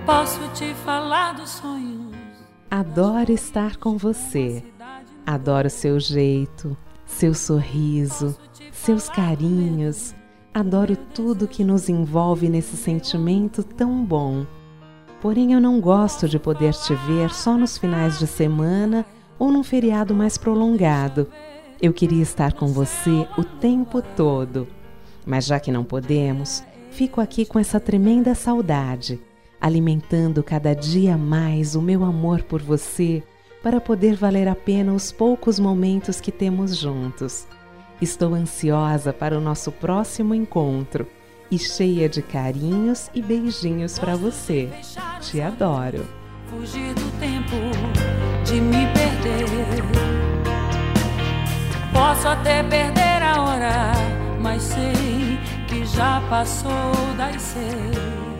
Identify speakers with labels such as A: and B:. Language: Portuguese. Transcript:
A: posso te falar dos sonhos.
B: Adoro estar com você. Adoro seu jeito, seu sorriso, seus carinhos. Adoro tudo que nos envolve nesse sentimento tão bom. Porém, eu não gosto de poder te ver só nos finais de semana ou num feriado mais prolongado. Eu queria estar com você o tempo todo. Mas já que não podemos, fico aqui com essa tremenda saudade, alimentando cada dia mais o meu amor por você, para poder valer a pena os poucos momentos que temos juntos. Estou ansiosa para o nosso próximo encontro e cheia de carinhos e beijinhos para você. Te adoro.
A: Fugir do tempo de me perder. Posso até perder a hora, mas sei que já passou das 6.